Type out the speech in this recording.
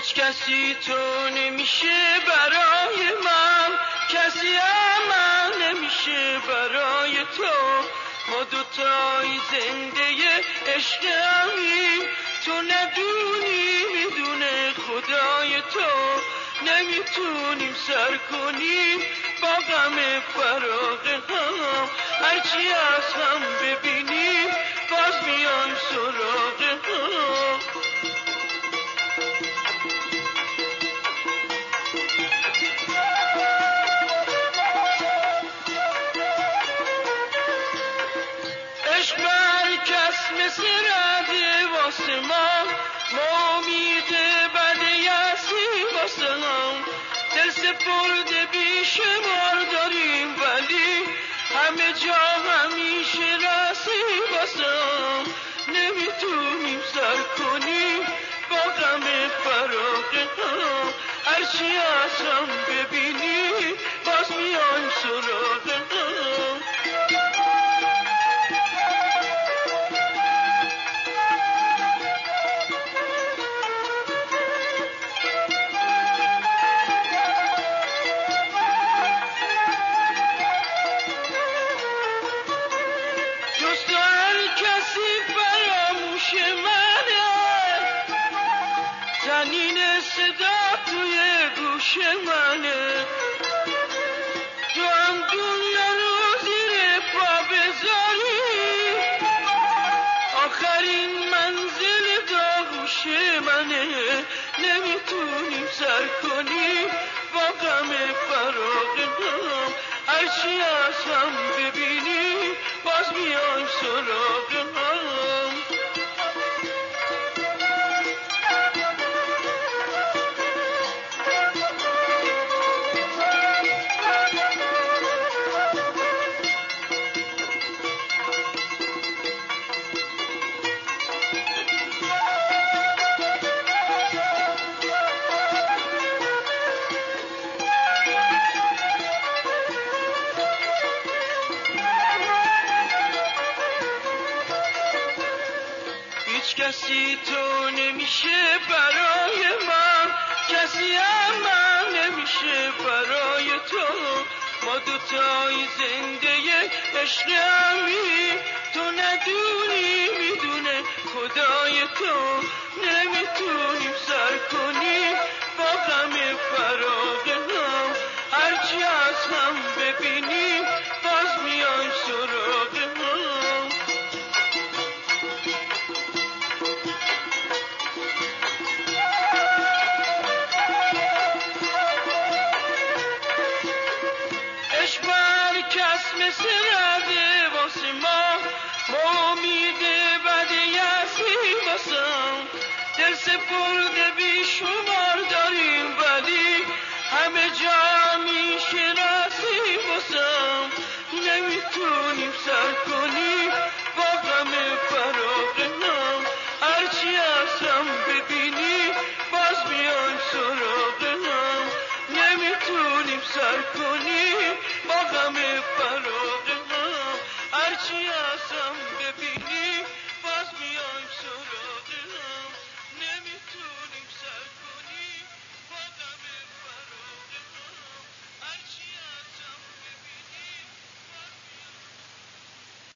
هیچ کسی تو نمیشه برای من، کسی هم نمیشه برای تو. ما دوتای زنده عشقمی، تو ندونی میدونه خدای تو. نمیتونیم سر کنیم با غم فراق هم، هرچی از هم ببینیم باز میایم سراغ هم. عشق بر کس مثل رده واسه ما امید بد یسی واسه هم. دل سپرده بیشمار داریم ولی همه جا همیشه رسی واسه هم. نمیتونیم سر کنیم با غم فراق هم، هرچی از هم ببینیم باز میایم سراغ هم. زنین صدا توی گوش منه، تو هم دنیا رو زیر پا بذاری، آخرین منزل داغوش منه. نمیتونیم سر کنیم با غم فراق هم، هرچی از هم ببینیم باز میایم سراغ هم. هیچ کسی تو نمیشه برای من، کسی هم نمیشه برای تو. ما دوتای زنده عشقمی، تو ندونی میدونه خدای تو. نمیتونیم سر کنیم با غم فراق هم، هرچی از هم ببینیم باز میایم سراغ هم. عشق بر کس مثل رده واسه ما امید بد یسی واسم. دل سپرده بیشمار داریم ولی همه جا میشه رسی واسم. نمیتونیم سر